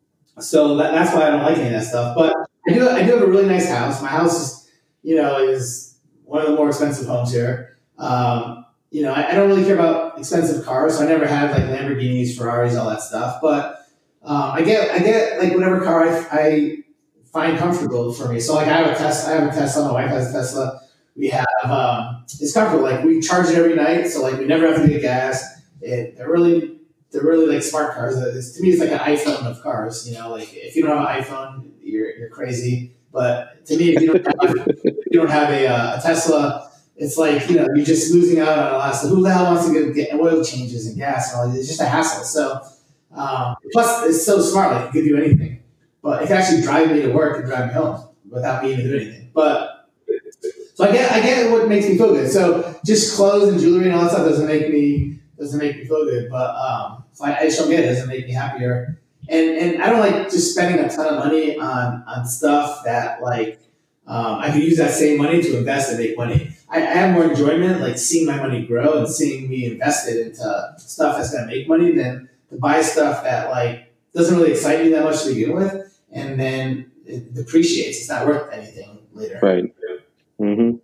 So that, that's why I don't like any of that stuff. But I do, I do have a really nice house. My house is, you know, is one of the more expensive homes here. Um, You know, I, I don't really care about expensive cars, so I never had like Lamborghinis, Ferraris, all that stuff. But um, I get, I get like whatever car I, I find comfortable for me. So like I have a Tesla, I have a Tesla. My wife has a Tesla. We have um, it's comfortable. Like, we charge it every night, so like we never have to get gas. It, they're really, they're really like smart cars. It's, to me, it's like an iPhone of cars. You know, like if you don't have an iPhone, you're you're crazy. But to me, if you don't have, if you don't have a, uh, a Tesla, it's like, you know, you're just losing out on a lot. So who the hell wants to get, get oil changes and gas and all that? It's just a hassle. So um, plus, it's so smart. Like, it could do anything, but it can actually drive me to work and drive me home without me even doing anything. But so I get, I get what makes me feel good. So just clothes and jewelry and all that stuff doesn't make me doesn't make me feel good. But um, so I, I just don't get it. It doesn't make me happier. And and I don't like just spending a ton of money on on stuff that like um, I could use that same money to invest and make money. I, I have more enjoyment like seeing my money grow and seeing me invested into stuff that's going to make money than to buy stuff that like doesn't really excite me that much to begin with, and then it depreciates. It's not worth anything later. Right. Mm-hmm.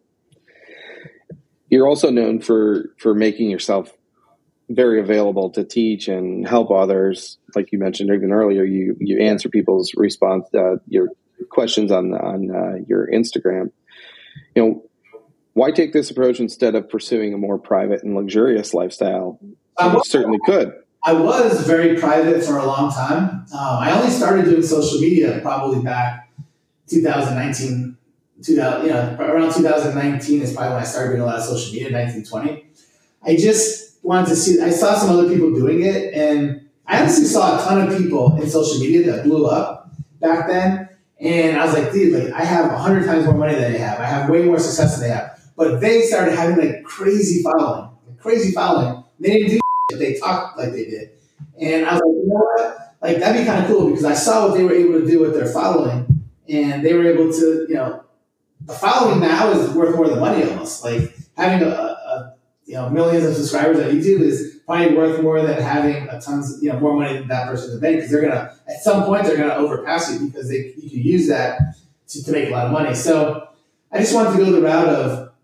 You're also known for for making yourself very available to teach and help others. Like you mentioned even earlier, you you answer people's response, uh, your questions on on uh, your Instagram. You know, why take this approach instead of pursuing a more private and luxurious lifestyle? Um, you certainly could. I was very private for a long time. Um, I only started doing social media probably back two thousand nineteen, two thousand, you know, around two thousand nineteen is probably when I started doing a lot of social media, nineteen twenty. I just wanted to see, I saw some other people doing it, and I honestly saw a ton of people in social media that blew up back then. And I was like, dude, like I have a hundred times more money than they have. I have way more success than they have. But they started having like crazy following, like crazy following. They didn't do shit, they talked like they did. And I was like, you know what? Like that'd be kind of cool because I saw what they were able to do with their following, and they were able to, you know, the following now is worth more than money almost. Like having a, a you know, millions of subscribers on YouTube is probably worth more than having a tons, you know, more money than that person in the bank, because they're gonna at some point they're gonna overpass you because they you can use that to, to make a lot of money. So I just wanted to go the route of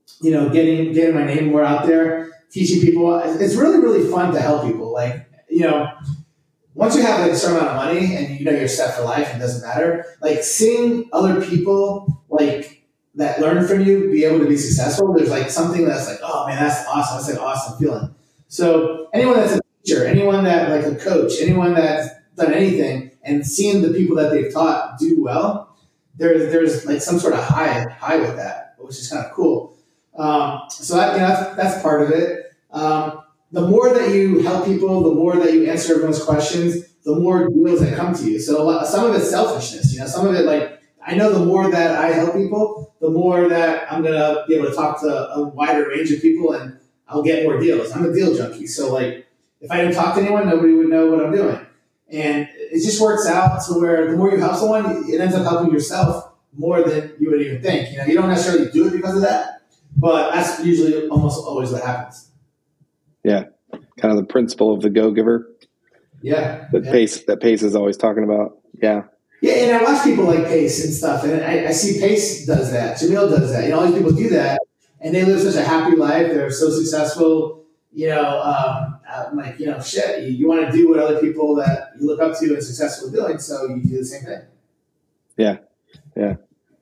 you know, getting getting my name more out there, teaching people. It's really, really fun to help people. Like, you know, once you have like a certain amount of money and you know you're set for life and it doesn't matter, like seeing other people like that learn from you be able to be successful, there's like something that's like, oh man, that's awesome. That's like an awesome feeling. So anyone that's a teacher, anyone that like a coach, anyone that's done anything and seeing the people that they've taught do well, there's there's like some sort of high high with that, which is kind of cool. Um, so that, you know, that's, that's part of it. Um, the more that you help people, the more that you answer everyone's questions, the more deals that come to you. So a lot, some of it's selfishness, you know, some of it like, I know the more that I help people, the more that I'm going to be able to talk to a wider range of people and I'll get more deals. I'm a deal junkie. So like, if I didn't talk to anyone, nobody would know what I'm doing. And it just works out to where the more you help someone, it ends up helping yourself more than you would even think. You know, you don't necessarily do it because of that, but that's usually almost always what happens. Yeah. Kind of the principle of the go-giver. Yeah. That yeah. Pace, that Pace is always talking about. Yeah. Yeah, and I watch people like Pace and stuff, and I, I see Pace does that. Jamil does that. You know, all these people do that, and they live such a happy life. They're so successful. You know, um, I'm like, you know, shit, you, you want to do what other people that you look up to and successful doing, so you do the same thing. Yeah, yeah.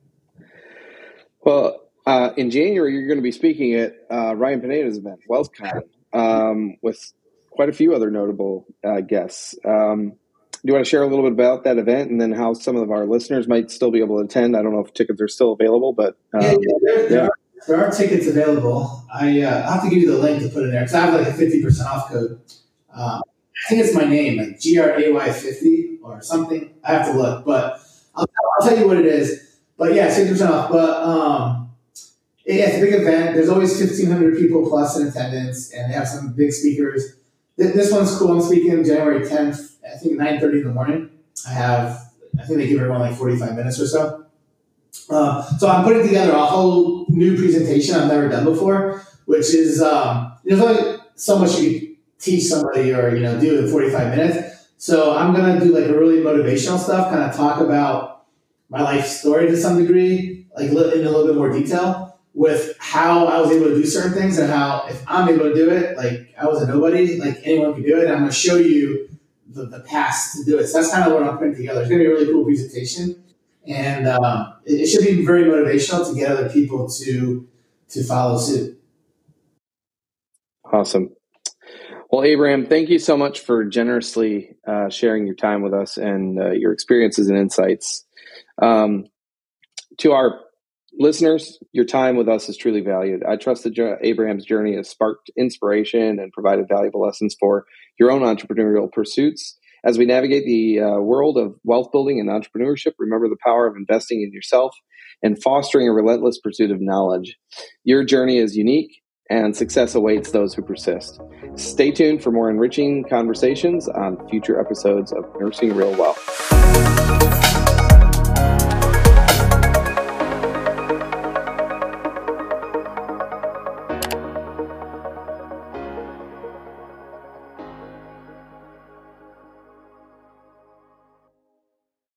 Well, uh, in January, you're going to be speaking at uh, Ryan Pineda's event, WealthCon, um, with quite a few other notable uh, guests. Um, do you want to share a little bit about that event and then how some of our listeners might still be able to attend? I don't know if tickets are still available, but um, yeah, yeah, there, there, yeah. Are, there are tickets available. I uh, I'll have to give you the link to put in there because I have like a fifty percent off code. Um, I think it's my name, like G R A Y fifty or something. I have to look, but I'll, I'll tell you what it is. But yeah, fifty percent off. But um, yeah, it's a big event. There's always fifteen hundred people plus in attendance, and they have some big speakers. This one's cool. I'm speaking January tenth, I think nine thirty in the morning. I have, I think they give everyone like forty-five minutes or so. Uh, so I'm putting together a whole new presentation I've never done before, which is, um, there's only so much you can teach somebody or, you know, do in forty-five minutes. So I'm going to do like a really motivational stuff, kind of talk about my life story to some degree, like in a little bit more detail, with how I was able to do certain things and how if I'm able to do it, like I was a nobody, like anyone could do it. And I'm going to show you the, the path to do it. So that's kind of what I'm putting together. It's going to be a really cool presentation. And um, it, it should be very motivational to get other people to to follow suit. Awesome. Well, Abraham, thank you so much for generously uh, sharing your time with us and uh, your experiences and insights. Um, to our listeners, your time with us is truly valued. I trust that Abraham's journey has sparked inspiration and provided valuable lessons for your own entrepreneurial pursuits. As we navigate the uh, world of wealth building and entrepreneurship, remember the power of investing in yourself and fostering a relentless pursuit of knowledge. Your journey is unique, and success awaits those who persist. Stay tuned for more enriching conversations on future episodes of Nursing Real Wealth.